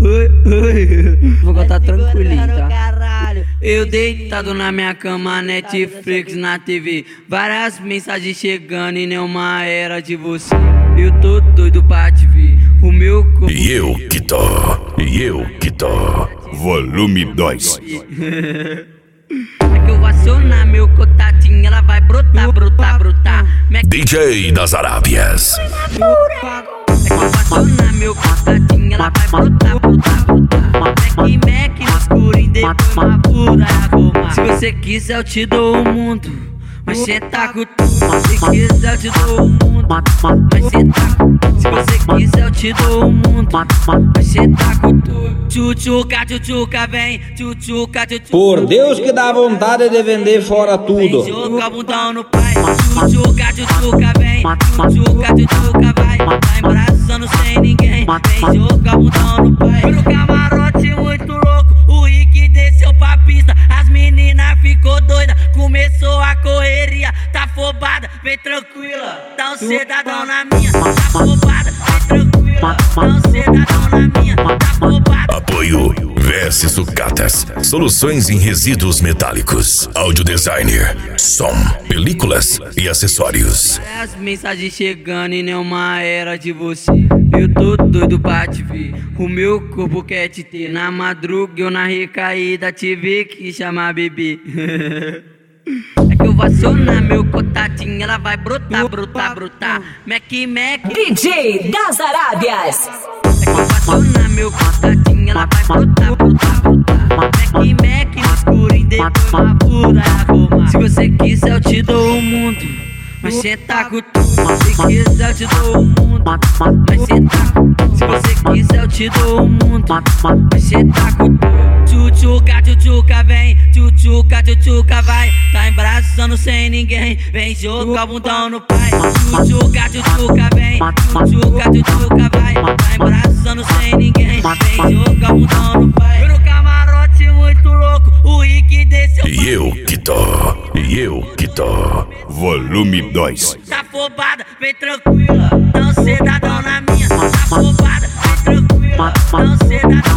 Vou contar tranquilinho, tá? Eu deitado na minha cama, Netflix na TV, várias mensagens chegando e nenhuma era de você. Eu tô doido pra te ver, o meu corpo. E eu que tô, volume 2. É que eu vou acionar meu contatinho, ela vai brotar. DJ das Arábias. É que eu vou acionar meu contatinho, ela vai brotar. Mac no escurinho, depois uma puta arrumar. Se você quiser eu te dou o mundo, mas cê tá com tudo. Se quiser eu te dou o mundo, mas cê tá com tudo. Se você quiser eu te dou o mundo, mas cê tá com tudo. Tchutchuca, vem, tchutchuca. Por Deus que dá vontade de vender fora tudo. Vem jogar bundão no pai. Tchutchuca, vem, tchutchuca, vai. Tá embraçando sem ninguém. Vem jogar bundão no pai. Foi no camarote muito louco, o Rick desceu pra pista. As meninas ficou doida, começou a correria. Tá afobada, vem tranquila, dá um cedadão na minha. Tá afobada, vem tranquila, dá um cedadão na minha. Tá afobada. Apoio VS Sucatas, soluções em resíduos metálicos, audio designer, som, películas e acessórios. Várias mensagens chegando e nenhuma era de você. Eu tô doido pra te ver, o meu corpo quer te ter. Na madruga eu na recaída tive que chamar bebê. É que eu vou acionar meu contatinho, ela vai brotar. Mac DJ das Arábias. É que eu vou acionar meu contatinho, ela vai brotar. Mac no escurinho, depois uma puta arrumar. Se você quiser eu te dou o mundo, mas cê tá com tudo. Se quiser eu te dou o mundo, mas cê tá com tudo. Se você quiser eu te dou o mundo, mas cê tá com tudo. Tchutchuca, vem, tchutchuca, vai. Tá embraçando sem ninguém, vem jogar bundão no pai. Tchutchuca, vem, tchutchuca, vai. Tá embraçando sem ninguém, vem jogar bundão no pai. Eu no camarote muito louco, o Rick desceu. E eu que tô, volume 2. Tá afobada, vem tranquila, dá um cedadão na minha. Tá afobada, vem tranquila, dá um cedadão.